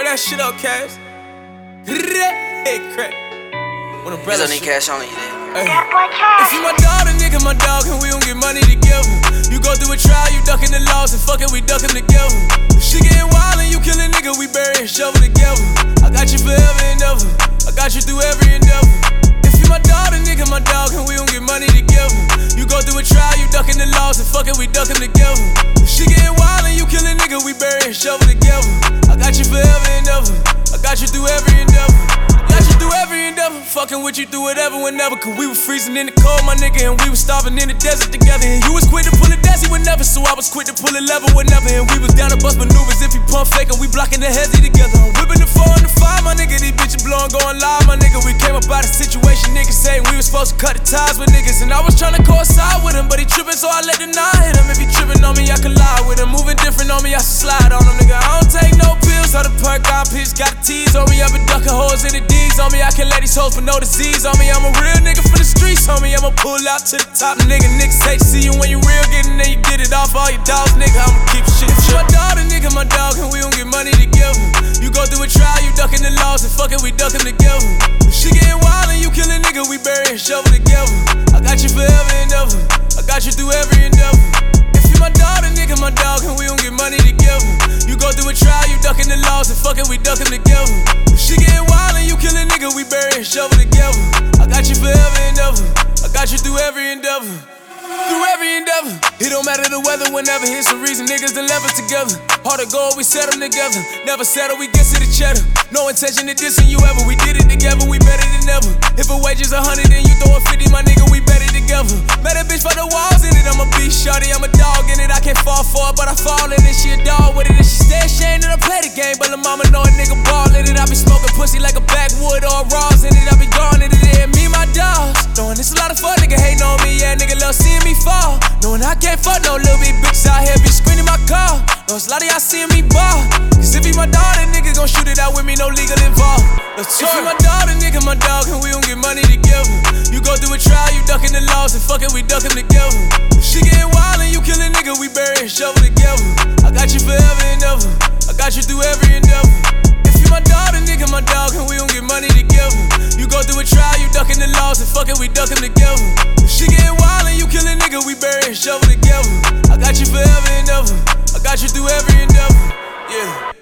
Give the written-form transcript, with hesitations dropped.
that shit up, Cash. Hey, crack. When a brother need cash on you then. If you my daughter, nigga, my dog, and we don't get money together. You go through a trial, you ducking the laws, and fuck it, we ducking together. If she getting wild and you kill a nigga, we bury and shovel together. I got you forever and ever. I got you through every endeavor. If you my daughter, nigga, my dog, and we don't get money together. You go through a trial, you ducking the laws, and fuck it, we ducking together. If she getting wild and you kill a nigga, we bury and shovel together. I got you forever and ever. I got you through every endeavor. Got you through every endeavor. Fucking with you through whatever, whenever. Cause we was freezing in the cold, my nigga, and we was starving in the desert together. And you was quick to pull a desi whenever, so I was quick to pull a lever whenever. And we was down to bust maneuvers if you pump fake, and we blocking the hezzy together. I'm whipping the 4 and the 5, my nigga. These bitches blowing, going live, my nigga. We came up out of situation, niggas saying we was supposed to cut the ties with niggas. And I was trying to coincide with him, but he tripping, so I let the 9 hit him. If he tripping on me, I collide with him. Moving different on me, I should slide on him, nigga. I don't take no pills, all the perk, I pitch, got a tease on me. I've been ducking hoes in the D's on me. I can let these hoes for no disease on me. I'm a real nigga from the streets, homie. I'ma pull out to the top, nigga. Niggas hate to see you when you real, getting there, you get it off all your dogs, nigga. I'ma keep shit. If my daughter, nigga, my dog, and we don't get money together. You go through a trial, you ducking the laws, and fuck it, we ducking together. If she getting wild and you kill a nigga, we bury and shovel together. I got you forever and ever. I got you through every endeavor. If you my daughter, nigga, my dog, and we don't get money together. You go through a trial, you ducking the laws, and fuck it, we ducking together. If she getting wild and you kill a nigga, we bury and shovel together. I got you forever and ever. I got you through every endeavor. Through every endeavor. It don't matter the weather, whenever. Here's the reason niggas done left us together. Hard to go, we settle together. Never settle, we get to the cheddar. No intention of dissing you ever. We did it together, we better than ever. If a wage is 100 and you throw a 50, my nigga, we better together. Met a bitch for the walls in it, I'm a beast shorty, I'm a dog in it. I can't fall for it, but I fall in it. She a dog with it, and she stay ashamed that I play the game. But the mama know a nigga ball in it. I be smoking pussy like a backwood or a Raws in it. I be gone in it, and me, my dogs. Knowing it's a lot of fun, nigga hating on me, yeah, nigga love seeing me fall. Knowing I can't fuck no little bitch bitches out here be screaming my car. Know it's a lot of y'all seeing me ball. Cause if he my daughter, nigga gon' shoot it out with me, no legal involved. If he my daughter, nigga, my dog, and we don't get money together. You go through a trial, you ducking the laws, and fuck it, we ducking together. If she getting wild and you kill a nigga, we bury and shovel together. I got you forever and ever. I got you through every endeavor. If you my daughter, nigga, my dog, and we don't get money together. You go through a trial, you ducking the laws, and fuck it, we ducking together. If she getting wild and you kill a nigga, we bury and shovel together. I got you forever and ever. I got you through every endeavor. Yeah.